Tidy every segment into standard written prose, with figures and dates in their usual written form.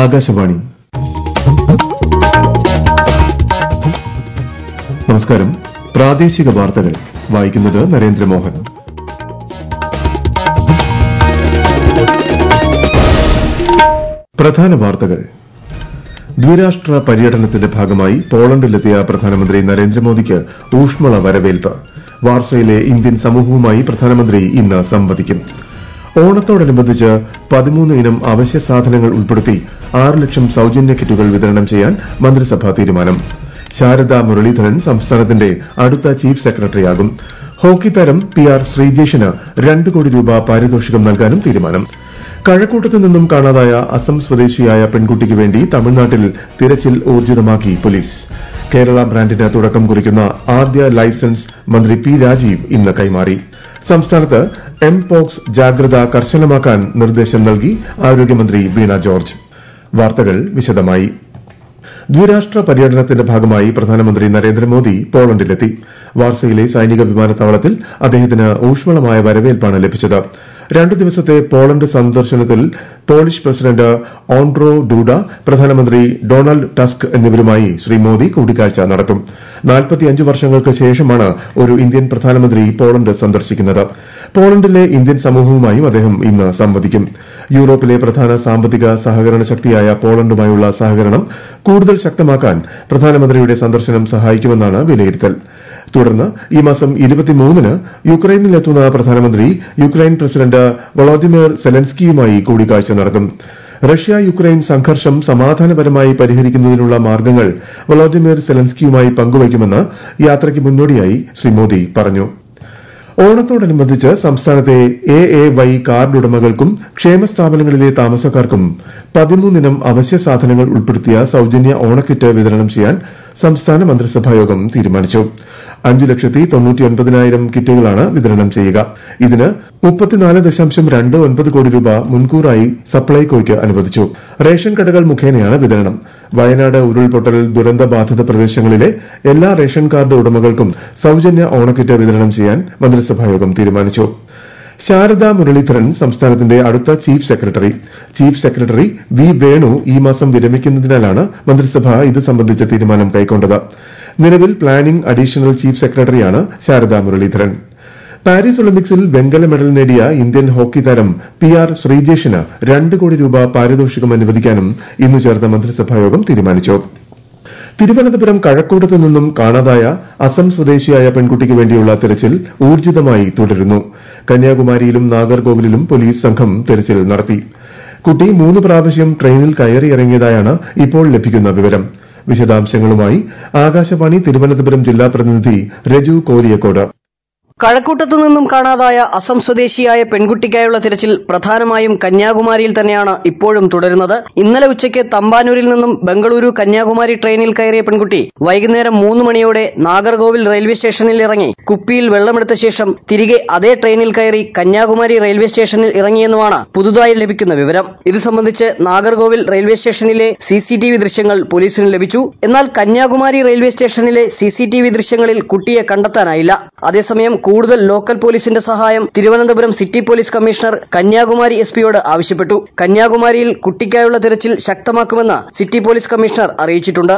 ആകാശവാണി. നമസ്കാരം. പ്രാദേശിക വാർത്തകൾ വായിക്കുന്നത് നരേന്ദ്രമോഹൻ. പ്രധാന വാർത്തകൾ. ദ്വിരാഷ്ട്ര പര്യടനത്തിന്റെ ഭാഗമായി പോളണ്ടിലെത്തിയ പ്രധാനമന്ത്രി നരേന്ദ്രമോദിക്ക് ഊഷ്മള വരവേൽപ്പ്. വാർസയിലെ ഇന്ത്യൻ സമൂഹവുമായി പ്രധാനമന്ത്രി ഇന്ന് സംവദിക്കും. ഓണത്തോടനുബന്ധിച്ച് 13 ഇനം അവശ്യ സാധനങ്ങൾ ഉൾപ്പെടുത്തി 6 ലക്ഷം സൌജന്യ കിറ്റുകൾ വിതരണം ചെയ്യാൻ മന്ത്രിസഭാ തീരുമാനം. ശാരദാ മുരളീധരൻ സംസ്ഥാനത്തിന്റെ അടുത്ത ചീഫ് സെക്രട്ടറിയാകും. ഹോക്കി താരം PR ശ്രീജേഷിന് 2 കോടി രൂപ പാരിതോഷികം നൽകാനും തീരുമാനം. കഴക്കൂട്ടത്തു നിന്നും കാണാതായ അസം സ്വദേശിയായ പെൺകുട്ടിക്ക് വേണ്ടി തമിഴ്നാട്ടിൽ തിരച്ചിൽ ഊർജിതമാക്കി പോലീസ്. കേരള ബ്രാൻഡിന് തുടക്കം കുറിക്കുന്ന ആദ്യ ലൈസൻസ് മന്ത്രി P രാജീവ് ഇന്ന് കൈമാറി. സംസ്ഥാനത്ത് എംപോക്സ് ജാഗ്രത കർശനമാക്കാൻ നിർദ്ദേശം നൽകി ആരോഗ്യമന്ത്രി വീണ ജോർജ്. വാർത്തകൾ വിശദമായി. ദ്വിരാഷ്ട്ര പര്യടനത്തിന്റെ ഭാഗമായി പ്രധാനമന്ത്രി നരേന്ദ്രമോദി പോളണ്ടിലെത്തി. വാർസയിലെ സൈനിക വിമാനത്താവളത്തിൽ അദ്ദേഹത്തിന് ഊഷ്മളമായ വരവേൽപ്പാണ് ലഭിച്ചത്. 2 ദിവസത്തെ പോളണ്ട് സന്ദർശനത്തിൽ പോളിഷ് പ്രസിഡന്റ് ഓൺഡ്രോ ഡൂഡ, പ്രധാനമന്ത്രി ഡൊണാൾഡ് ടസ്ക് എന്നിവരുമായി ശ്രീ മോദി കൂടിക്കാഴ്ച നടത്തും. 45 വർഷങ്ങൾക്ക് ശേഷമാണ് ഒരു ഇന്ത്യൻ പ്രധാനമന്ത്രി പോളണ്ട് സന്ദർശിക്കുന്നത്. പോളണ്ടിലെ ഇന്ത്യൻ സമൂഹവുമായും അദ്ദേഹം ഇന്ന് സംവദിക്കും. യൂറോപ്പിലെ പ്രധാന സാമ്പത്തിക സഹകരണ ശക്തിയായ പോളണ്ടുമായുള്ള സഹകരണം കൂടുതൽ ശക്തമാക്കാൻ പ്രധാനമന്ത്രിയുടെ സന്ദർശനം സഹായിക്കുമെന്നാണ് വിലയിരുത്തൽ. തുടർന്ന് ഈ മാസം 23-ന് യുക്രൈനിലെത്തുന്ന പ്രധാനമന്ത്രി യുക്രൈൻ പ്രസിഡന്റ് വളോദിമിർ സെലൻസ്കിയുമായി കൂടിക്കാഴ്ച നടത്തും. റഷ്യ യുക്രൈൻ സംഘർഷം സമാധാനപരമായി പരിഹരിക്കുന്നതിനുള്ള മാർഗ്ഗങ്ങൾ വളോദിമിർ സെലൻസ്കിയുമായി പങ്കുവയ്ക്കുമെന്ന് യാത്രയ്ക്ക് മുന്നോടിയായി ശ്രീ മോദി പറഞ്ഞു. ഓണത്തോടനുബന്ധിച്ച് സംസ്ഥാനത്തെ AAY കാർഡ് ഉടമകൾക്കും ക്ഷേമസ്ഥാപനങ്ങളിലെ താമസക്കാർക്കും 13 ഇനം അവശ്യ സാധനങ്ങൾ ഉൾപ്പെടുത്തിയ സൌജന്യ ഓണക്കിറ്റ് വിതരണം ചെയ്യാൻ സംസ്ഥാന മന്ത്രിസഭായോഗം തീരുമാനിച്ചു. 5,99,000 കിറ്റുകളാണ് വിതരണം ചെയ്യുക. ഇതിന് 34.29 കോടി രൂപ മുൻകൂറായി സപ്ലൈകോയ്ക്ക് അനുവദിച്ചു. റേഷൻ കടകൾ മുഖേനയാണ് വിതരണം. വയനാട് ഉരുൾപൊട്ടൽ ദുരന്തബാധിത പ്രദേശങ്ങളിലെ എല്ലാ റേഷൻ കാർഡ് ഉടമകൾക്കും സൌജന്യ ഓണക്കിറ്റ് വിതരണം ചെയ്യാൻ മന്ത്രിസഭായോഗം തീരുമാനിച്ചു. ശാരദാ മുരളീധരൻ സംസ്ഥാനത്തിന്റെ അടുത്ത chief secretary. Chief secretary V Venu ഈ മാസം വിരമിക്കുന്നതിനാലാണ് മന്ത്രിസഭ ഇത് സംബന്ധിച്ച തീരുമാനം കൈക്കൊണ്ടത്. നിലവിൽ പ്ലാനിംഗ് അഡീഷണൽ ചീഫ് സെക്രട്ടറിയാണ് ശാരദാ മുരളീധരൻ. പാരീസ് ഒളിമ്പിക്സിൽ വെങ്കല മെഡൽ നേടിയ ഇന്ത്യൻ ഹോക്കി താരം PR ശ്രീജേഷിന് 2 കോടി രൂപ പാരിതോഷികം അനുവദിക്കാനും ഇന്നു ചേർന്ന മന്ത്രിസഭായോഗം തീരുമാനിച്ചു. തിരുവനന്തപുരം കഴക്കൂട്ടത്തു നിന്നും കാണാതായ അസം സ്വദേശിയായ പെൺകുട്ടിക്ക് വേണ്ടിയുള്ള തെരച്ചിൽ ഊർജിതമായി തുടരുന്നു. കന്യാകുമാരിയിലും നാഗർകോവിലിലും പോലീസ് സംഘം തെരച്ചിൽ നടത്തി. കുട്ടി 3 പ്രാവശ്യം ട്രെയിനിൽ കയറിയിറങ്ങിയതായാണ് ഇപ്പോൾ ലഭിക്കുന്ന വിവരം. വിശദാംശങ്ങളുമായി ആകാശവാണി തിരുവനന്തപുരം ജില്ലാ പ്രതിനിധി രജു കോലിയക്കോട്. കഴക്കൂട്ടത്തു നിന്നും കാണാതായ അസം സ്വദേശിയായ പെൺകുട്ടിക്കായുള്ള തിരച്ചിൽ പ്രധാനമായും കന്യാകുമാരിയിൽ തന്നെയാണ് ഇപ്പോഴും തുടരുന്നത്. ഇന്നലെ ഉച്ചയ്ക്ക് തമ്പാനൂരിൽ നിന്നും ബംഗളൂരു കന്യാകുമാരി ട്രെയിനിൽ കയറിയ പെൺകുട്ടി വൈകുന്നേരം 3 മണിയോടെ നാഗർകോവിൽ റെയിൽവേ സ്റ്റേഷനിൽ ഇറങ്ങി കുപ്പിയിൽ വെള്ളമെടുത്ത ശേഷം തിരികെ അതേ ട്രെയിനിൽ കയറി കന്യാകുമാരി റെയിൽവേ സ്റ്റേഷനിൽ ഇറങ്ങിയെന്നുമാണ് പുതുതായി ലഭിക്കുന്ന വിവരം. ഇത് സംബന്ധിച്ച് നാഗർകോവിൽ റെയിൽവേ സ്റ്റേഷനിലെ CCTV ദൃശ്യങ്ങൾ പോലീസിന് ലഭിച്ചു. എന്നാൽ കന്യാകുമാരി റെയിൽവേ സ്റ്റേഷനിലെ CCTV ദൃശ്യങ്ങളിൽ കുട്ടിയെ കണ്ടെത്താനായില്ല. അതേസമയം കൂടുതൽ ലോക്കൽ പോലീസിന്റെ സഹായം Thiruvananthapuram city police commissioner Kanyakumari SP-യോട് ആവശ്യപ്പെട്ടു. കന്യാകുമാരിയിൽ കുട്ടിക്കായുള്ള തെരച്ചിൽ ശക്തമാക്കുമെന്ന് സിറ്റി പോലീസ് കമ്മീഷണർ അറിയിച്ചിട്ടുണ്ട്.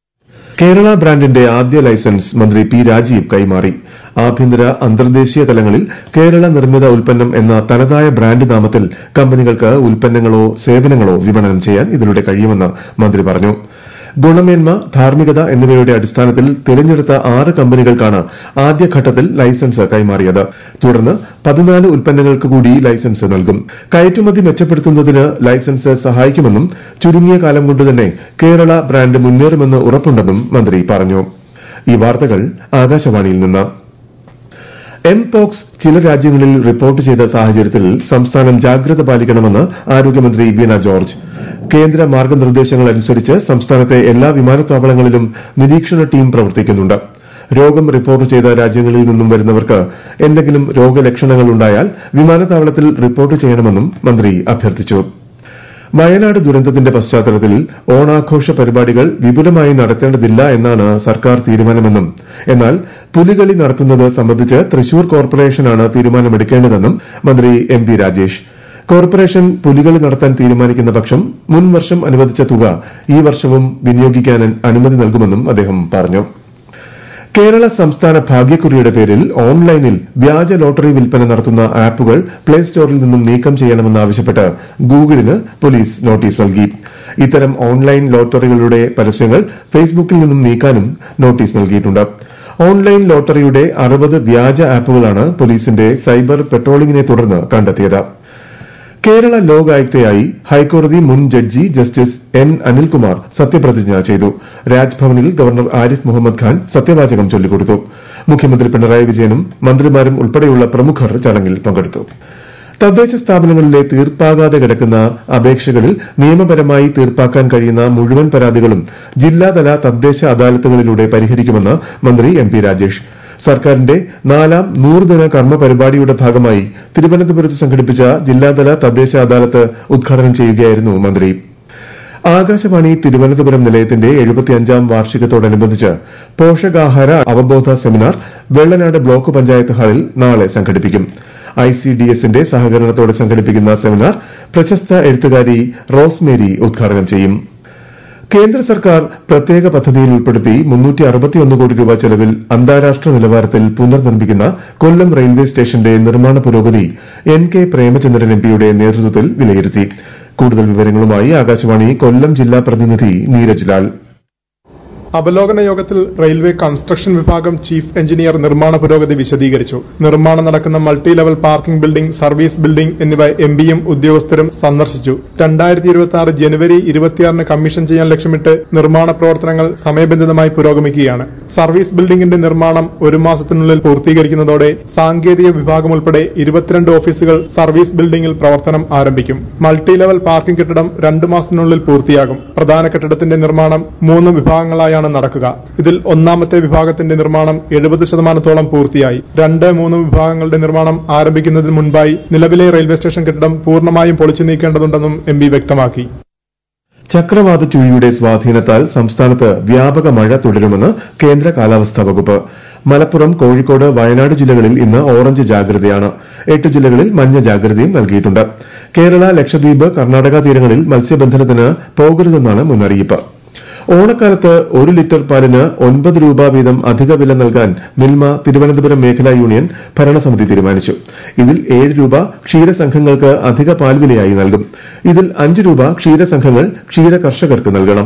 കേരള ബ്രാൻഡിന്റെ ആദ്യ ലൈസൻസ് മന്ത്രി P രാജീവ് കൈമാറി. ആഭ്യന്തര അന്തർദേശീയ തലങ്ങളിൽ കേരള നിർമ്മിത ഉൽപ്പന്നം എന്ന തനതായ ബ്രാൻഡ് നാമത്തിൽ കമ്പനികൾക്ക് ഉൽപ്പന്നങ്ങളോ സേവനങ്ങളോ വിപണനം ചെയ്യാൻ ഇതിലൂടെ കഴിയുമെന്ന് മന്ത്രി പറഞ്ഞു. ഗുണമേന്മ, ധാർമ്മികത എന്നിവയുടെ അടിസ്ഥാനത്തിൽ തിരഞ്ഞെടുത്ത 6 കമ്പനികൾക്കാണ് ആദ്യഘട്ടത്തിൽ ലൈസൻസ് കൈമാറിയത്. തുടർന്ന് 14 ഉൽപ്പന്നങ്ങൾക്ക് കൂടി ലൈസൻസ് നൽകും. കയറ്റുമതി മെച്ചപ്പെടുത്തുന്നതിന് ലൈസൻസ് സഹായിക്കുമെന്നും ചുരുങ്ങിയ കാലം കൊണ്ടുതന്നെ കേരള ബ്രാൻഡ് മുന്നേറുമെന്ന് ഉറപ്പുണ്ടെന്നും മന്ത്രി പറഞ്ഞു. ഈ വാർത്തകൾ ആകാശവാണിയിൽ നിന്ന്. എംപോക്സ് ചില രാജ്യങ്ങളിൽ റിപ്പോർട്ട് ചെയ്ത സാഹചര്യത്തിൽ സംസ്ഥാനം ജാഗ്രത പാലിക്കണമെന്ന് ആരോഗ്യമന്ത്രി വീണ ജോർജ്. കേന്ദ്ര മാർഗ്ഗനിർദ്ദേശങ്ങൾ അനുസരിച്ച് സംസ്ഥാനത്തെ എല്ലാ വിമാനത്താവളങ്ങളിലും നിരീക്ഷണ ടീം പ്രവർത്തിക്കുന്നുണ്ട്. രോഗം റിപ്പോർട്ട് ചെയ്ത രാജ്യങ്ങളിൽ നിന്നും വരുന്നവർക്ക് എന്തെങ്കിലും രോഗലക്ഷണങ്ങൾ ഉണ്ടായാൽ വിമാനത്താവളത്തിൽ റിപ്പോർട്ട് ചെയ്യണമെന്നും മന്ത്രി അഭ്യർത്ഥിച്ചു. വയനാട് ദുരന്തത്തിന്റെ പശ്ചാത്തലത്തിൽ ഓണാഘോഷ പരിപാടികൾ വിപുലമായി നടത്തേണ്ടതില്ല എന്നാണ് സർക്കാർ തീരുമാനമെന്നും എന്നാൽ പുലികളി നടത്തുന്നത് സംബന്ധിച്ച് തൃശൂർ കോർപ്പറേഷനാണ് തീരുമാനമെടുക്കേണ്ടതെന്നും മന്ത്രി MP രാജേഷ്. കോർപ്പറേഷൻ പുലികളി നടത്താൻ തീരുമാനിക്കുന്ന പക്ഷം മുൻ വർഷം അനുവദിച്ച തുക ഈ വർഷവും വിനിയോഗിക്കാൻ അനുമതി നൽകുമെന്നും അദ്ദേഹം പറഞ്ഞു. കേരള സംസ്ഥാന ഭാഗ്യക്കുറിയുടെ പേരിൽ ഓൺലൈനിൽ വ്യാജ ലോട്ടറി വിൽപ്പന നടത്തുന്ന ആപ്പുകൾ പ്ലേ സ്റ്റോറിൽ നിന്നും നീക്കം ചെയ്യണമെന്നാവശ്യപ്പെട്ട് ഗൂഗിളിന് പോലീസ് നോട്ടീസ് നൽകി. ഇത്തരം ഓൺലൈൻ ലോട്ടറികളുടെ പരസ്യങ്ങൾ ഫേസ്ബുക്കിൽ നിന്നും നീക്കാനും നോട്ടീസ് നൽകിയിട്ടുണ്ട്. ഓൺലൈൻ ലോട്ടറിയുടെ 60 വ്യാജ ആപ്പുകളാണ് പോലീസിന്റെ സൈബർ പെട്രോളിംഗിനെ തുടർന്ന് കണ്ടെത്തിയത്. കേരള ലോകായുക്തയായി ഹൈക്കോടതി മുൻ ജഡ്ജി ജസ്റ്റിസ് എൻ അനിൽകുമാർ സത്യപ്രതിജ്ഞ ചെയ്തു. രാജ്ഭവനിൽ ഗവർണർ ആരിഫ് മുഹമ്മദ് ഖാൻ സത്യവാചകം ചൊല്ലിക്കൊടുത്തു. മുഖ്യമന്ത്രി പിണറായി വിജയനും മന്ത്രിമാരും ഉൾപ്പെടെയുള്ള പ്രമുഖർ ചടങ്ങിൽ പങ്കെടുത്തു. തദ്ദേശ സ്ഥാപനങ്ങളിലെ തീർപ്പാകാതെ കിടക്കുന്ന അപേക്ഷകളിൽ നിയമപരമായി തീർപ്പാക്കാൻ കഴിയുന്ന മുഴുവൻ പരാതികളും ജില്ലാതല തദ്ദേശ അദാലത്തുകളിലൂടെ പരിഹരിക്കുമെന്ന് മന്ത്രി എം പി രാജേഷ്. സർക്കാരിന്റെ 4ാം 100 ദിന കർമ്മ പരിപാടിയുടെ ഭാഗമായി തിരുവനന്തപുരത്ത് സംഘടിപ്പിച്ച ജില്ലാതല തദ്ദേശ അദാലത്ത് ഉദ്ഘാടനം ചെയ്യുകയായിരുന്നു മന്ത്രി. ആകാശവാണി തിരുവനന്തപുരം നിലയത്തിന്റെ 75ാം വാർഷികത്തോടനുബന്ധിച്ച് പോഷകാഹാര അവബോധ സെമിനാർ വെള്ളനാട് ബ്ലോക്ക് പഞ്ചായത്ത് ഹാളിൽ നാളെ സംഘടിപ്പിക്കും. ICDSന്റെ സഹകരണത്തോടെ സംഘടിപ്പിക്കുന്ന സെമിനാർ പ്രശസ്ത എഴുത്തുകാരി റോസ്മേരി ഉദ്ഘാടനം ചെയ്യും. കേന്ദ്ര സർക്കാർ പ്രത്യേക പദ്ധതിയിൽ ഉൾപ്പെടുത്തി 361 കോടി രൂപ ചെലവിൽ അന്താരാഷ്ട്ര നിലവാരത്തിൽ പുനർനിർമ്മിക്കുന്ന കൊല്ലം റെയിൽവേ സ്റ്റേഷന്റെ നിർമ്മാണ പുരോഗതി NK പ്രേമചന്ദ്രൻ MPയുടെ നേതൃത്വത്തിൽ വിലയിരുത്തി. കൂടുതൽ വിവരങ്ങളുമായി ആകാശവാണി കൊല്ലം ജില്ലാ പ്രതിനിധി നീരജ് ലാൽ. അവലോകന യോഗത്തിൽ റെയിൽവേ കൺസ്ട്രക്ഷൻ വിഭാഗം ചീഫ് എഞ്ചിനീയർ നിർമ്മാണ പുരോഗതി വിശദീകരിച്ചു. നിർമ്മാണം നടക്കുന്ന multi level parking building, service building എന്നിവ MPയും ഉദ്യോഗസ്ഥരും സന്ദർശിച്ചു. 2026 ജനുവരി 26 കമ്മീഷൻ ചെയ്യാൻ ലക്ഷ്യമിട്ട് നിർമ്മാണ പ്രവർത്തനങ്ങൾ സമയബന്ധിതമായി പുരോഗമിക്കുകയാണ്. സർവീസ് ബിൽഡിംഗിന്റെ നിർമ്മാണം 1 മാസത്തിനുള്ളിൽ പൂർത്തീകരിക്കുന്നതോടെ സാങ്കേതിക വിഭാഗം ഉൾപ്പെടെ 22 ഓഫീസുകൾ സർവീസ് ബിൽഡിംഗിൽ പ്രവർത്തനം ആരംഭിക്കും. മൾട്ടി ലെവൽ പാർക്കിംഗ് കെട്ടിടം 2 മാസത്തിനുള്ളിൽ പൂർത്തിയാകും. പ്രധാന കെട്ടിടത്തിന്റെ നിർമ്മാണം 3 വിഭാഗങ്ങളായാണ് നടക്കുക. ഇതിൽ 1ാമത്തെ വിഭാഗത്തിന്റെ നിർമ്മാണം 70% പൂർത്തിയായി. 2, 3 വിഭാഗങ്ങളുടെ നിർമ്മാണം ആരംഭിക്കുന്നതിന് മുൻപായി നിലവിലെ റെയിൽവേ സ്റ്റേഷൻ കെട്ടിടം പൂർണ്ണമായും പൊളിച്ചു നീക്കേണ്ടതുണ്ടെന്നും MP വ്യക്തമാക്കി. ചക്രവാത ചുഴിയുടെ സ്വാധീനത്താൽ സംസ്ഥാനത്ത് വ്യാപക മഴ തുടരുമെന്ന് കേന്ദ്ര കാലാവസ്ഥാ വകുപ്പ്. മലപ്പുറം, കോഴിക്കോട്, വയനാട് ജില്ലകളിൽ ഇന്ന് ഓറഞ്ച് ജാഗ്രതയാണ്. 8 ജില്ലകളിൽ മഞ്ഞ ജാഗ്രതയും നൽകിയിട്ടുണ്ട്. കേരള, ലക്ഷദ്വീപ്, കർണാടക തീരങ്ങളിൽ മത്സ്യബന്ധനത്തിന് പോകരുതെന്നാണ് മുന്നറിയിപ്പ്. ഓണക്കാലത്ത് 1 ലിറ്റർ പാലിന് 9 രൂപ വീതം അധിക വില നൽകാൻ മിൽമ തിരുവനന്തപുരം മേഖലാ യൂണിയൻ ഭരണസമിതി തീരുമാനിച്ചു. ഇതിൽ 7 രൂപ ക്ഷീരസംഘങ്ങൾക്ക് അധിക പാൽവിലയായി നൽകും. ഇതിൽ 5 രൂപ ക്ഷീരസംഘങ്ങൾ ക്ഷീര കർഷകർക്ക് നൽകണം.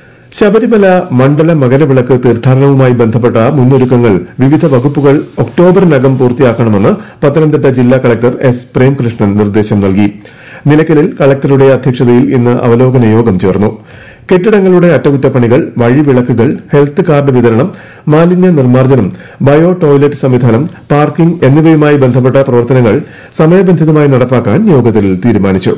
ശബരിമല മണ്ഡല മകരവിളക്ക് തീർത്ഥാടനവുമായി ബന്ധപ്പെട്ട മുന്നൊരുക്കങ്ങൾ വിവിധ വകുപ്പുകൾ ഒക്ടോബറിനകം പൂർത്തിയാക്കണമെന്ന് പത്തനംതിട്ട ജില്ലാ കളക്ടർ എസ് പ്രേംകൃഷ്ണൻ നിർദ്ദേശം നൽകി. നിലയ്ക്കലിൽ കളക്ടറുടെ അധ്യക്ഷതയിൽ ഇന്ന് അവലോകന യോഗം ചേർന്നു. കെട്ടിടങ്ങളുടെ അറ്റകുറ്റപ്പണികൾ, വഴിവിളക്കുകൾ, ഹെൽത്ത് കാർഡ് വിതരണം, മാലിന്യ നിർമ്മാർജ്ജനം, ബയോ ടോയ്ലറ്റ് സംവിധാനം, പാർക്കിംഗ് എന്നിവയുമായി ബന്ധപ്പെട്ട പ്രവർത്തനങ്ങൾ സമയബന്ധിതമായി നടപ്പാക്കാൻ യോഗത്തിൽ തീരുമാനിച്ചു.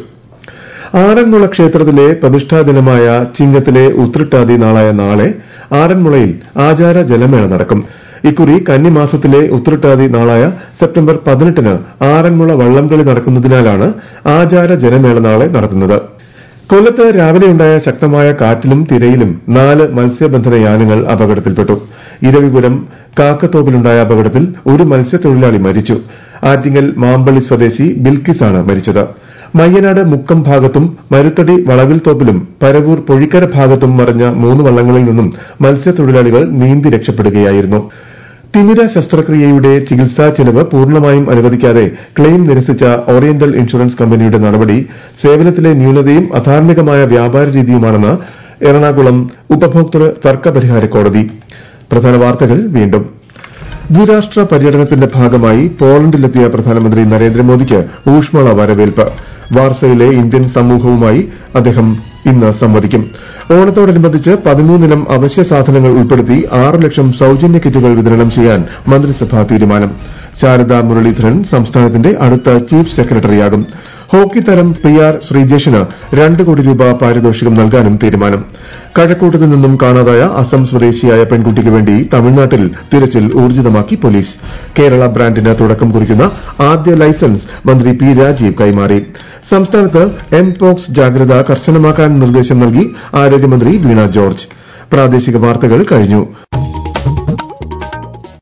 ആറന്മുള ക്ഷേത്രത്തിലെ പ്രതിഷ്ഠാ ദിനമായ ചിങ്ങത്തിലെ ഉത്രട്ടാതി നാളായ നാളെ ആറന്മുളയിൽ ആചാര ജലമേള നടക്കും. ഇക്കുറി കന്നിമാസത്തിലെ ഉത്രട്ടാതി നാളായ സെപ്റ്റംബർ 18 ആറന്മുള വള്ളംകളി നടക്കുന്നതിനാലാണ് ആചാര ജലമേള നാളെ നടത്തുന്നത്. കൊല്ലത്ത് രാവിലെയുണ്ടായ ശക്തമായ കാറ്റിലും തിരയിലും 4 മത്സ്യബന്ധന യാനങ്ങൾ അപകടത്തിൽപ്പെട്ടു. ഇരവിപുരം കാക്കത്തോപ്പിലുണ്ടായ അപകടത്തിൽ ഒരു മത്സ്യത്തൊഴിലാളി മരിച്ചു. ആറ്റിങ്ങൽ മാമ്പള്ളി സ്വദേശി ബിൽക്കിസാണ് മരിച്ചത്. മയ്യനാട് മുക്കം ഭാഗത്തും മരുത്തടി വളവിൽത്തോപ്പിലും പരവൂർ പൊഴിക്കര ഭാഗത്തും മറിഞ്ഞ 3 വള്ളങ്ങളിൽ നിന്നും മത്സ്യത്തൊഴിലാളികൾ നീന്തി രക്ഷപ്പെടുകയായിരുന്നു. തിമിര ശസ്ത്രക്രിയയുടെ ചികിത്സാ ചെലവ് പൂർണ്ണമായും അനുവദിക്കാതെ ക്ലെയിം നിരസിച്ച ഓറിയന്റൽ ഇൻഷുറൻസ് കമ്പനിയുടെ നടപടി സേവനത്തിലെ ന്യൂനതയും അധാർമികമായ വ്യാപാര രീതിയുമാണെന്ന് എറണാകുളം ഉപഭോക്തൃ തർക്ക പരിഹാര കോടതി. പ്രധാന വാർത്തകൾ വീണ്ടും. ദ്വിരാഷ്ട്ര പര്യടനത്തിന്റെ ഭാഗമായി പോളണ്ടിലെത്തിയ പ്രധാനമന്ത്രി നരേന്ദ്രമോദിക്ക് ഊഷ്മള വരവേൽപ്പ്. വാർസയിലെ ഇന്ത്യൻ സമൂഹവുമായി അദ്ദേഹം ഇന്ന് സംവദിക്കും. ഓണത്തോടനുബന്ധിച്ച് 13 ഇനം അവശ്യ സാധനങ്ങൾ ഉൾപ്പെടുത്തി 6 ലക്ഷം സൌജന്യ കിറ്റുകൾ വിതരണം ചെയ്യാൻ മന്ത്രിസഭാ തീരുമാനം. ശാരദാ മുരളീധരൻ സംസ്ഥാനത്തിന്റെ അടുത്ത ചീഫ് സെക്രട്ടറിയാകും. ഹോക്കി താരം PR ശ്രീജേഷിന് 2 കോടി രൂപ പാരിതോഷികം നൽകാനും തീരുമാനം. കഴക്കൂട്ടത്തു നിന്നും കാണാതായ അസം സ്വദേശിയായ പെൺകുട്ടിക്ക് വേണ്ടി തമിഴ്നാട്ടിൽ തിരച്ചിൽ ഊർജിതമാക്കി പോലീസ്. കേരള ബ്രാൻഡിന് തുടക്കം കുറിക്കുന്ന ആദ്യ ലൈസൻസ് മന്ത്രി P രാജീവ് കൈമാറി. സംസ്ഥാനത്ത് എംപോക്സ് ജാഗ്രത കർശനമാക്കാൻ നിർദ്ദേശം നൽകി ആരോഗ്യമന്ത്രി വീണ ജോർജ്. പ്രാദേശിക വാർത്തകൾ കഴിഞ്ഞു.